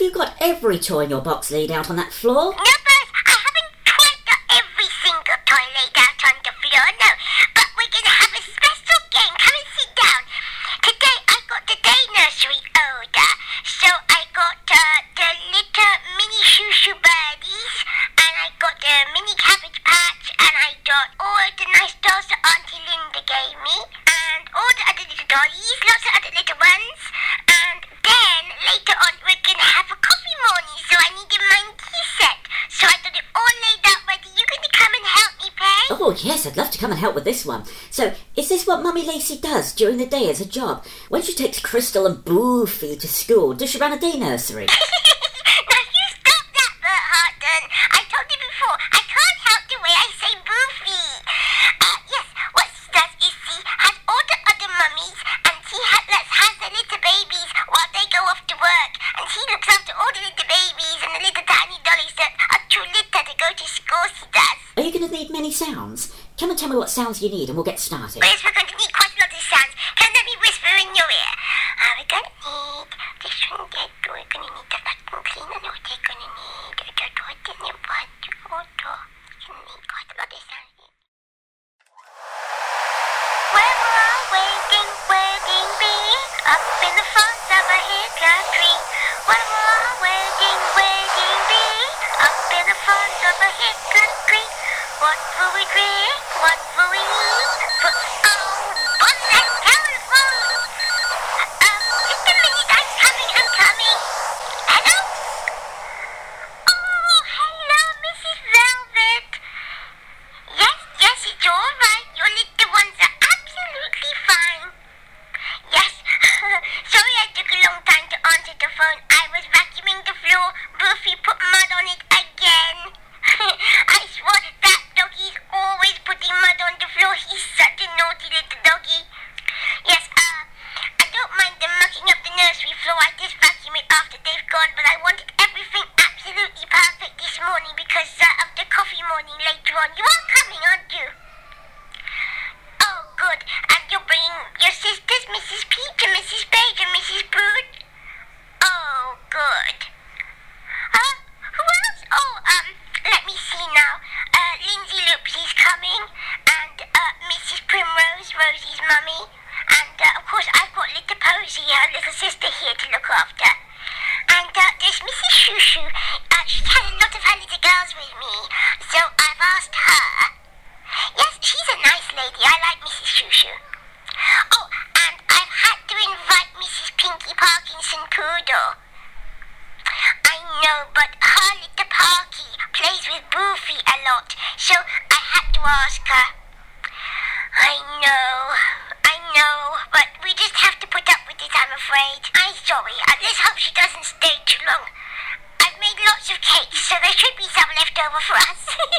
have you got every toy in your box laid out on that floor? No, Buzz, I haven't quite got every single toy laid out on the floor, no. But we're going to have a special game. Come and sit down. Today I got the day nursery order. So I got the little mini shoo-shoo birdies, and I got the mini cabbage patch, and I got all the nice dolls that Auntie Linda gave me, and all the other little dollies, lots of other little ones. And then later on we're going to have a coffee morning, so I needed my tea set. So I got it all laid out ready. You going to come and help me, Pay? Oh, yes, I'd love to come and help with this one. So, is this what Mummy Lacey does during the day as a job? When she takes Crystal and Boofy to school, does she run a day nursery? Now you stop that, Bert Harden. I told you before, I can't help the way I say Boofy. Yes, what she does is she has all the other mummies, and she has the little babies while they go off to work. And she looks after all the little babies and the little tiny dollies that are too little to go to school, she does. Are you going to need many sounds? Come and tell me what sounds you need and we'll get started. Yes, we're going to need quite a lot of sounds. Can let me whisper in your ear? We're going to need this one, that. We're going to need the vacuum cleaner. No, we're going to need the water and the water. We're going to need quite a lot of sounds. When we're all waiting bee, up in the front of a hickory tree. When we're all waiting bee, up in the front of a hickory tree. What will we drink? What will we eat? On that telephone! Just a minute, I'm coming. Hello? Oh, hello, Mrs. Velvet. Yes, it's all right. Your little ones are absolutely fine. Yes, sorry I took a long time to answer the phone. I was vacuuming the floor. Boofy put mud on it again. I swear that doggy's always putting mud on the floor. He's such a naughty little doggy. Yes, I don't mind them mucking up the nursery floor. I just vacuum it after they've gone, but I wanted everything absolutely perfect this morning because of the coffee morning later on. You are coming, aren't you? Oh, good. And you're bringing your sisters, Mrs. Peach and Mrs. Page and Mrs. Brood? Oh, good. Who else? Oh, let me see now. Lindsay Loopsy's coming, and Mrs. Primrose, Rosie's mummy, and of course I've got little Posy, her little sister, here to look after. And there's Mrs. Shoo-Shoo. She's had a lot of her little girls with me, so I've asked her. Yes, she's a nice lady. I like Mrs. Shoo-Shoo. Oh, and I've had to invite Mrs. Pinky Parkinson Poodle. I know, but her little Parky plays with Boofy a lot, so I had to ask her. I know, but we just have to put up with it, I'm afraid. I'm sorry. Let's hope she doesn't stay too long. I've made lots of cakes, so there should be some left over for us.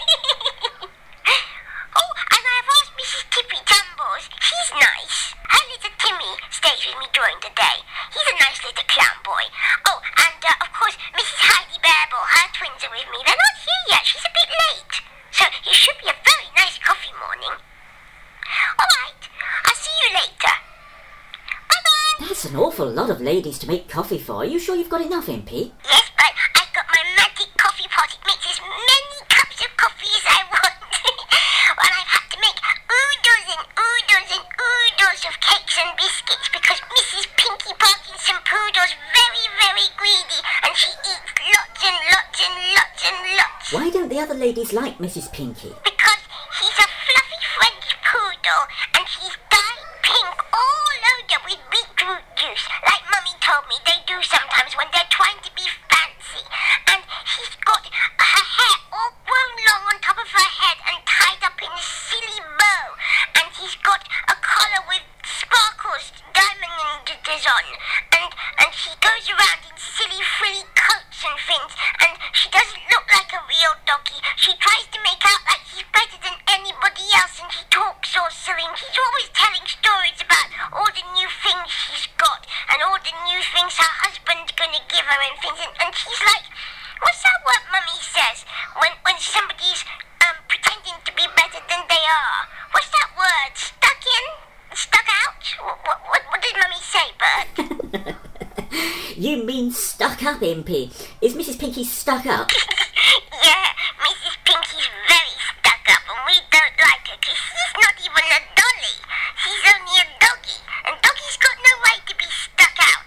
Oh, and I've asked Mrs. Tippy Tumbles. She's nice. Her little Timmy stays with me during the day. He's a nice little clown boy. Oh, and of course, Mrs. Heidi Bearable, her twins are with me. They're not here yet. She's a bit late. So it should be a very nice coffee morning. All right. I'll see you later. Bye-bye. That's an awful lot of ladies to make coffee for. Are you sure you've got enough, Impy? Yes, but I've got my magic coffee pot. It makes as many cups of coffee as I want. Well, I've had to make oodles and oodles and oodles of cakes and biscuits because Mrs. Pinky Parkinson Poodle's very, very greedy and she eats lots and lots and lots and lots. Why don't the other ladies like Mrs. Pinky? Because he's a fluffy French poodle and he's dyed pink all over with beetroot juice, like Mummy told me they do sometimes when they're trying to be fancy. And she's got her hair all grown long on top of her head and tied up in a silly bow. And she's got a collar with sparkles, diamonds on. And she goes around in silly frilly coats and things. And she doesn't look like a real doggy. She tries to make out like she's better than anybody else, and she talks all silly. And she's always telling stories about all the new things she's got and all the new things her husband's gonna give her and things. And she's like, what's that word Mummy says when somebody's pretending to be better than they are? What's that word? Stuck in? Stuck out? What does Mummy say, Bert? You mean stuck stuck up, Impy. Is Mrs. Pinky stuck up? Yeah, Mrs. Pinky's very stuck up, and we don't like her because she's not even a dolly. She's only a doggy, and doggies got no right to be stuck up.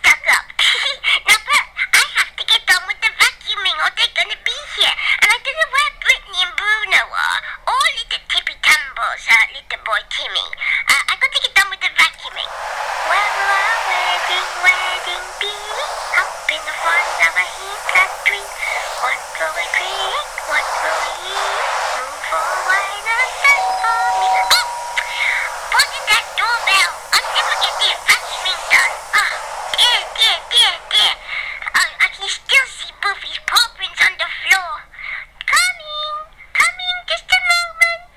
Now, Bert, I have to get on with the vacuuming, or they're going to be here. And I don't know where Brittany and Bruno are, or little Tippy Tumbles, little boy Timmy. I got to get on with the vacuuming. Well, wedding bee, up in the front of a heat tree. What will we drink? What will we eat? Room for wine and set for me. Oh! Wasn't that doorbell? I'll never get this vacuuming done. Oh, dear. I can still see Boofy's paw prints on the floor. Coming, just a moment.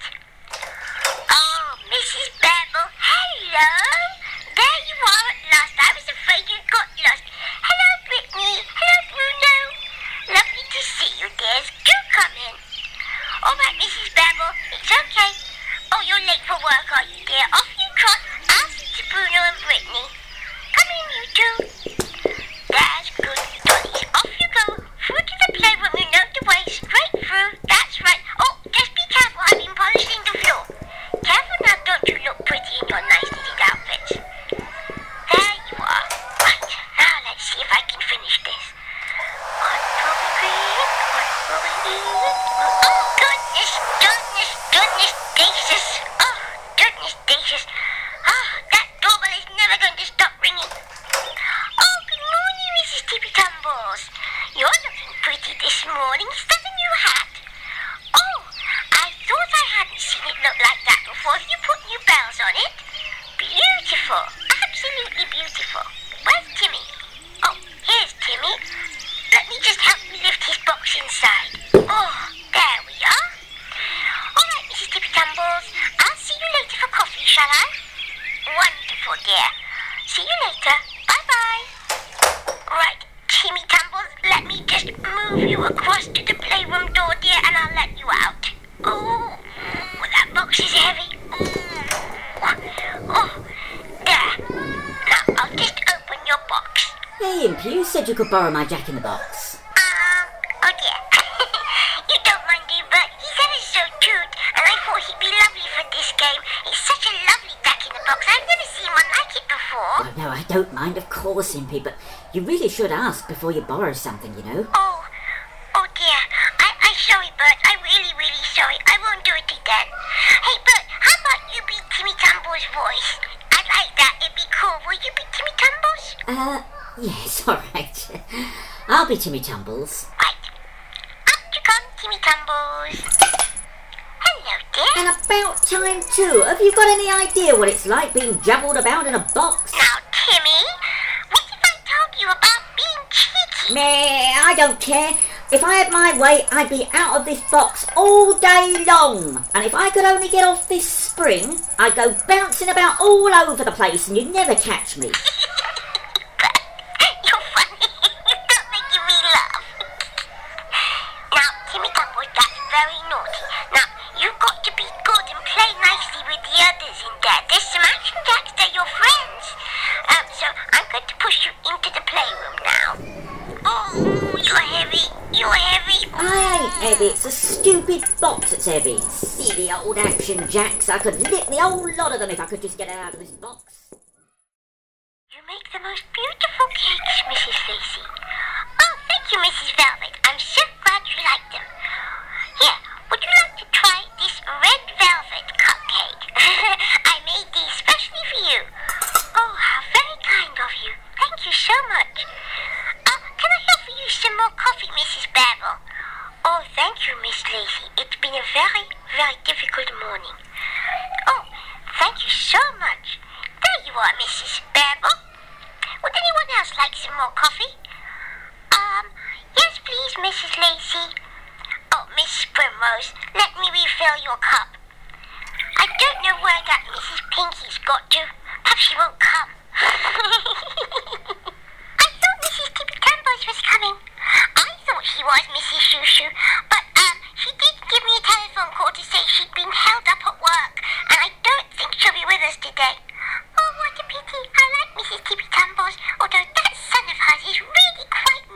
Oh, Mrs. Babble, hello. There you are at last. I was afraid you'd got lost. Hello, Brittany. Hello, Bruno. Lovely to see you, dears. Do come in. All right, Mrs. Babble, it's okay. Oh, you're late for work, are you, dear? Off you trot. I'll see to Bruno and Brittany. Come in, you two. That's good, dollies. Off you go. Through to the playroom, you know the way. Straight through. That's right. Oh, just be careful. I've been polishing the floor. Careful now, don't you look pretty in your nice little outfits. There you are. Right, now let's see if I can finish this. What will we drink? What will we eat? Oh, goodness gracious. Oh, goodness gracious. Oh, that doorbell is never going to stop ringing. Oh, good morning, Mrs. Tippy Tumbles. You're looking pretty this morning. Is that a new hat? Oh, I thought I hadn't seen it look like that before. Have you put new bells on it? Beautiful. Absolutely beautiful. Where's Timmy? Oh, here's Timmy. Let me just help you lift his box inside. Oh, there we are. All right, Mrs. Tippy Tumbles. I'll see you later for coffee, shall I? Wonderful, dear. See you later. Bye-bye. Right, Timmy Tumbles, let me just move you across to the playroom door, dear, and I'll let you out. Oh, that box is heavy. Oh, there. Now, I'll just open your box. Hey, Impy, you said you could borrow my Jack-in-the-Box. Oh dear. You don't mind, do you, Bert? He's ever so cute, and I thought he'd be lovely for this game. He's such a lovely Jack-in-the-Box. I've never seen one like it before. Oh, no, I don't mind, of course, Impy, but you really should ask before you borrow something, you know. Oh dear. I'm sorry, Bert. I'm really sorry. I won't do it again. Hey, Bert, how about you be Timmy Tumble's voice? I'd like that. It'd be cool. Will you be Timmy Tumbles? Yes, all right. I'll be Timmy Tumbles. Right. Up you come, Timmy Tumbles. Hello, dear. And about time, too. Have you got any idea what it's like being jumbled about in a box? Now, Timmy, what if I told you about being cheeky? Meh, I don't care. If I had my way, I'd be out of this box all day long. And if I could only get off this spring, I'd go bouncing about all over the place and you'd never catch me. You're funny. Don't make me laugh. Now, Timmy Tumbles, that's very naughty. Now, you've got to be good and play nicely with the others in there. There's some action jacks, they're your friends. So I'm going to push you into the playroom now. Oh, you're heavy. I ain't heavy, it's a stupid box that's heavy. Silly old action jacks. I could lick the whole lot of them if I could just get out of this box. You make the most beautiful cakes, Mrs. Lacey. Oh, thank you, Mrs. Velvet. I'm so glad you like them. Here, would you like to try this red velvet cupcake? I made these specially for you. Oh, how very kind of you. Thank you so much. Can I offer you some more coffee, Mrs. Babble? Oh, thank you, Miss Lacey. It's been a very difficult morning. Oh, thank you so much. There you are, Mrs. Babble. Would anyone else like some more coffee? Yes, please, Mrs. Lacey. Oh, Mrs. Primrose, let me refill your cup. I don't know where that Mrs. Pinky's got to. Perhaps she won't come. I thought Mrs. Tippy Tumbles was coming. I thought she was Mrs. Shoo-Shoo, but she did give me a telephone call to say she'd been held up at work, and I don't think she'll be with us today. Oh, what a pity. I like Mrs. Tippy Tumbles, although that son of hers is really quite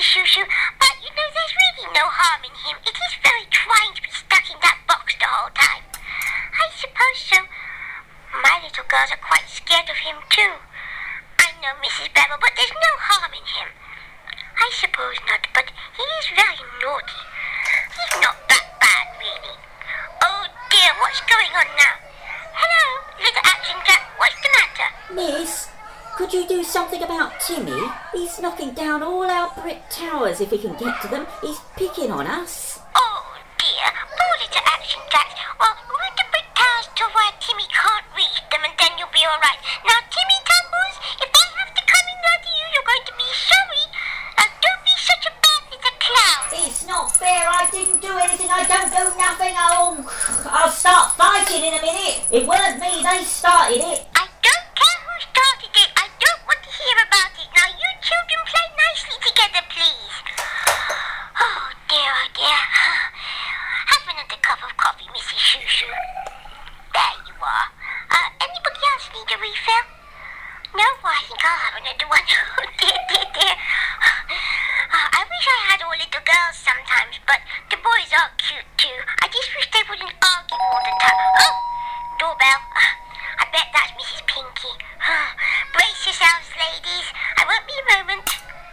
Mrs. Shushu, but you know there's really no harm in him. It is very trying to be stuck in that box the whole time. I suppose so. My little girls are quite scared of him too. I know, Mrs. Babble, but there's no harm in him. I suppose not, but he is very naughty. He's not that bad, really. Oh dear, what's going on now? Hello, little Action Jack, what's the matter? Miss, could you do something about Timmy? He's knocking down all our brick towers if he can get to them. He's picking on us. Oh dear, poor little Action Jack. Well, move the brick towers to where Timmy can't reach them and then you'll be alright. Now, Timmy Tumbles, if I have to come in after you, you're going to be sorry. Don't be such a bad little clown. It's not fair. I didn't do anything. I don't do nothing. I'll start fighting in a minute. It weren't me. They started it. I don't care who started it. I don't want to hear about it. Now, you children play nicely together, please. Oh, dear, oh, dear. Have another cup of coffee, Mrs. Shushu. There you are. Anybody else need a refill? No, I think I'll have another one. Oh, dear, dear, dear. I wish I had all little girls sometimes, but the boys are cute too. I just wish they wouldn't argue all the time. Oh, doorbell. I bet that's Mrs. Pinky. Brace yourselves, ladies. I won't be a moment.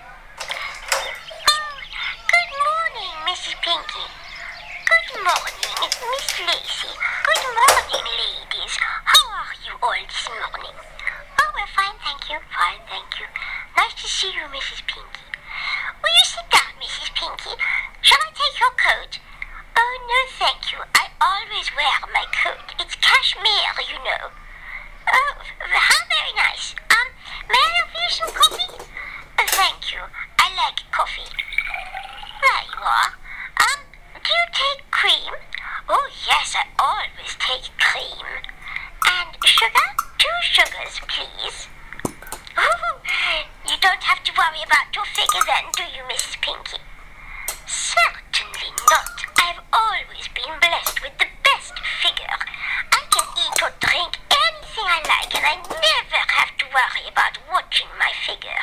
Oh, good morning, Mrs. Pinky. Good morning, Miss Lacey. Good morning, ladies. How are you all this morning? Oh, we're fine, thank you. Fine, thank you. Nice to see you, Mrs. Pinky. Will you sit down, Mrs. Pinky? Shall I take your coat? Oh, no, thank you. I always wear my coat. It's cashmere, you know. Oh, how very nice. May I offer you some coffee? Oh, thank you. I like coffee. There you are. Do you take cream? Oh, yes, I always take cream. And sugar? 2 sugars, please. Oh, you don't have to worry about your figure then, do you, Mrs. Pinky? Certainly not. I've always been blessed with the best figure. I can eat or drink anything I like, and I never have to worry about watching my figure.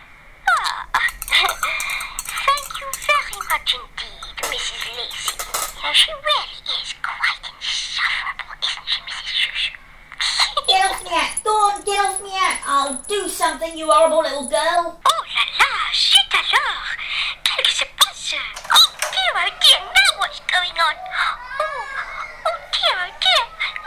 Thank you very much indeed, Mrs. Lacey. You know, she really is quite insufferable, isn't she, Mrs. Shushu? Get off me hat. Go on, get off me hat. I'll do something, you horrible little girl. Oh la la, c'est alors. Qu'est-ce qui se passe? Oh dear, now what's going on? Oh dear, oh dear.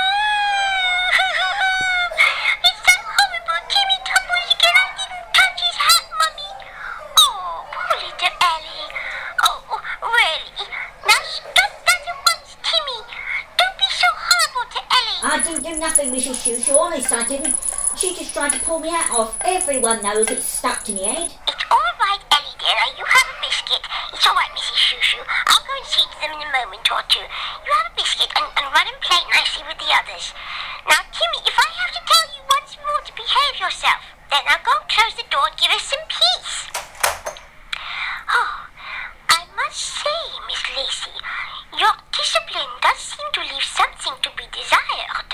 It's that horrible Timmy Tumbles again. I didn't touch his hat, Mummy. Oh, poor little Ellie. Oh, really? Now stop that at once, Timmy. Don't be so horrible to Ellie. I didn't do nothing, Mrs. Shushu. Honest, I didn't. She just tried to pull me hat off. Everyone knows it's stuck to me head. It's all right, Ellie dear. Now you have a biscuit. It's all right, Mrs. Shushu. I'll go and see to them in a moment or two. You have a biscuit and run and play nicely with the others. Now, Timmy, if I have to tell you once more to behave yourself, then I'll go and close the door and give us some peace. Oh, I must say, Miss Lacey, your discipline does seem to leave something to be desired.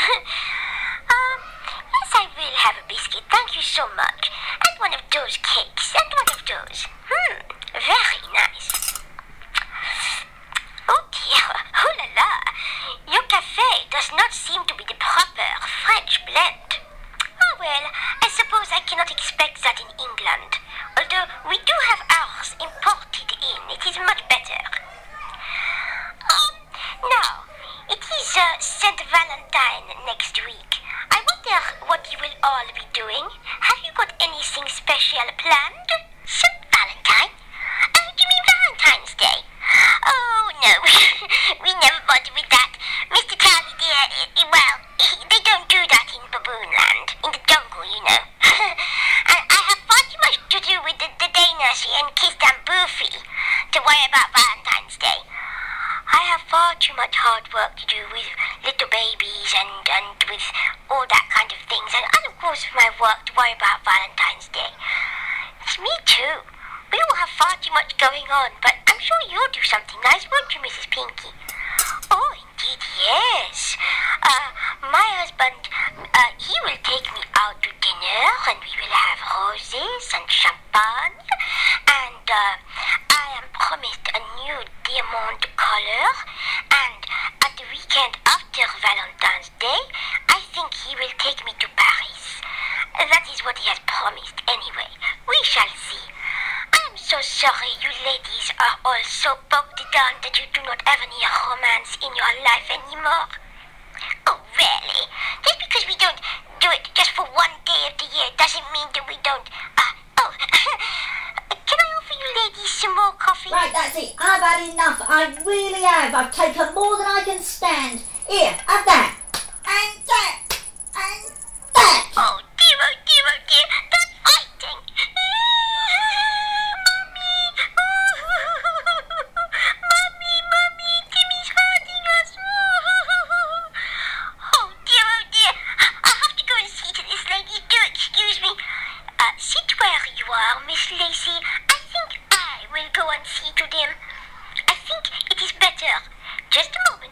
Yes, I will have a biscuit. Thank you so much. And one of those cakes. And one of those. Very nice. Oh dear. Oh la la. Your cafe does not seem to be the proper French blend. Oh well, I suppose I cannot expect that in England. Although we do have ours imported in. It is much better. Now, it is St. Valentine next week. I wonder what you will all be doing. Have you got anything special planned? St. Valentine? Oh, do you mean Valentine's Day? Oh, no. We never bother with that. Mr. Charlie dear, well, they don't do that in Baboonland. In the jungle, you know. I have far too much to do with the day nursery and Kiss and Boofy to worry about Valentine's Day. I have far too much hard work to do with little babies and with all that kind of things. And of course my work to worry about Valentine's Day. It's me too. We all have far too much going on, but I'm sure you'll do something nice, won't you, Mrs. Pinky? Oh, indeed, yes. My husband, he will take me out to dinner, and we will have roses and champagne, and sorry you ladies are all so bogged down that you do not have any romance in your life anymore. Oh, really? Just because we don't do it just for one day of the year doesn't mean that we don't... Can I offer you ladies some more coffee? Right, that's it. I've had enough. I really have. I've taken more than I can stand. Here, have that. And that. And that. Oh dear, oh dear, oh dear. That's fighting. Mummy, Timmy's hurting us. Oh dear. I have to go and see to this, ladies. Do excuse me. Sit where you are, Miss Lacey. I think I will go and see to them. I think it is better. Just a moment.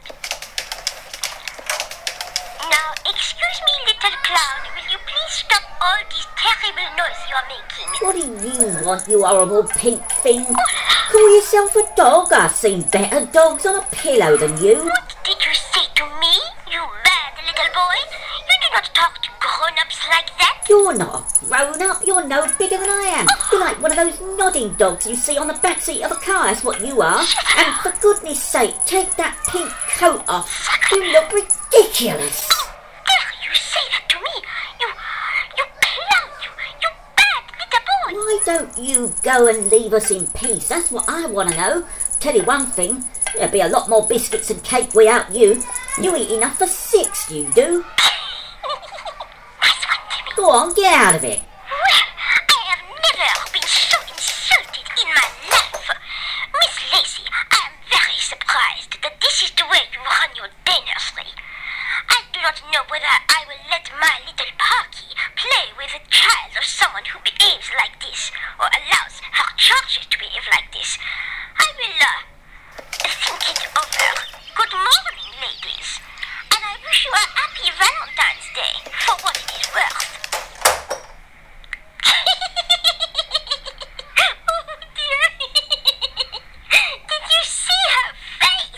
Now, excuse me, little clown. Will you please stop all this terrible noise you're making? What do you want, you horrible pink thing? Call yourself a dog? I've seen better dogs on a pillow than you. What did you say to me, you bad little boy? You do not talk to grown-ups like that. You're not a grown-up. You're no bigger than I am. You're like one of those nodding dogs you see on the backseat of a car. That's what you are. And for goodness sake, take that pink coat off. You look ridiculous. Dare you say that to me? You clown, you bad little boy. Why don't you go and leave us in peace? That's what I want to know. Tell you one thing, there'd be a lot more biscuits and cake without you. You eat enough for 6, you do. Nice one, Timmy. Go on, get out of it. Well, I have never been so insulted in my life. Miss Lacey, I am very surprised that this is the way you run your day nursery. I do not know whether I will let my little Parky play with a child or someone who behaves like this, or allows her charges to behave like this. I will, think it over. Good morning, ladies. And I wish you a happy Valentine's Day, for what it is worth. Oh dear. Did you see her face?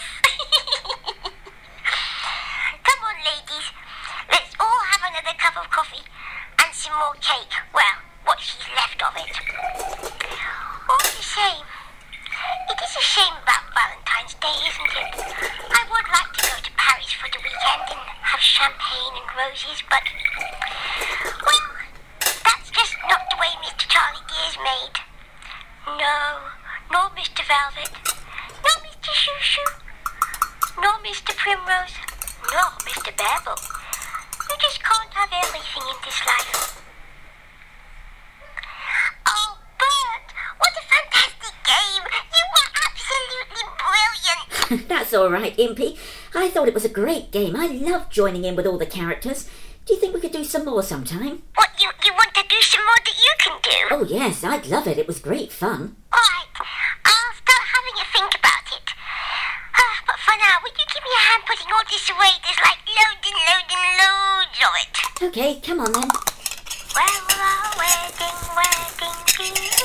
Come on, ladies. Let's all have another cup of coffee and some more cake. Well, what's left of it. All the same, it is a shame about Valentine's Day, isn't it? I would like to go to Paris for the weekend and have champagne and roses, but, well, that's just not the way Mr. Charlie Dear's made. No, nor Mr. Velvet, nor Mr. Shoo Shoo, nor Mr. Primrose, nor Mr. Babble. You just can't have everything in this life. Oh, Bert, what a fantastic game! You were absolutely brilliant! That's all right, Impy. I thought it was a great game. I loved joining in with all the characters. Do you think we could do some more sometime? What, you want to do some more that you can do? Oh, yes, I'd love it. It was great fun. Alright, I'll start having a think about it. But for now, would you give me a hand putting all this away? There's like loads of it. Okay, come on then. Well, wedding,